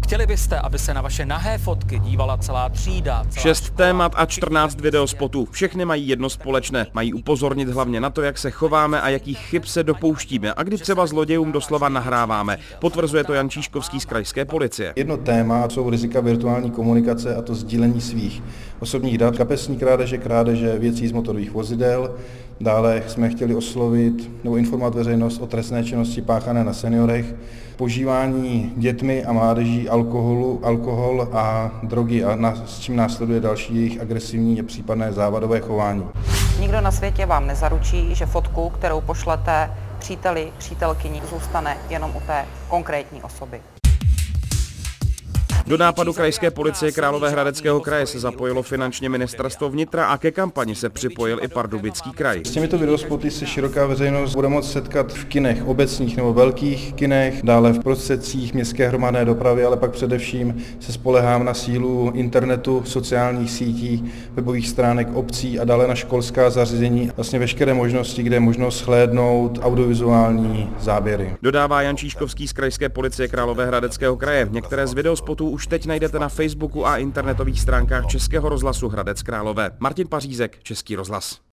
Chtěli byste, aby se na vaše nahé fotky dívala celá třída? 6 témat a 14 videospotů. Všechny mají jedno společné. Mají upozornit hlavně na to, jak se chováme a jakých chyb se dopouštíme a kdy třeba zlodějům doslova nahráváme. Potvrzuje to Jan Číškovský z krajské policie. Jedno téma jsou rizika virtuální komunikace a to sdílení svých osobních dat, kapesní krádeže věcí z motorových vozidel. Dále jsme chtěli oslovit nebo informovat veřejnost o trestné činnosti páchané na seniorech, požívání dětmi a mládeží alkohol a drogy a s čím následuje další jejich agresivní a případné závadové chování. Nikdo na světě vám nezaručí, že fotku, kterou pošlete příteli, přítelkyni, zůstane jenom u té konkrétní osoby. Do nápadu krajské policie Královéhradeckého kraje se zapojilo finančně ministerstvo vnitra a ke kampani se připojil i Pardubický kraj. S těmito videospoty se široká veřejnost bude moct setkat v kinech obecních nebo velkých kinech, dále v prostředcích městské hromadné dopravy, ale pak především se spolehám na sílu internetu, sociálních sítí, webových stránek obcí a dále na školská zařízení. Vlastně veškeré možnosti, kde je možno shlédnout audiovizuální záběry. Dodává Jan Číškovský z krajské policie Královéhradeckého kraje. Některé z videospotů už teď najdete na Facebooku a internetových stránkách Českého rozhlasu Hradec Králové. Martin Pařízek, Český rozhlas.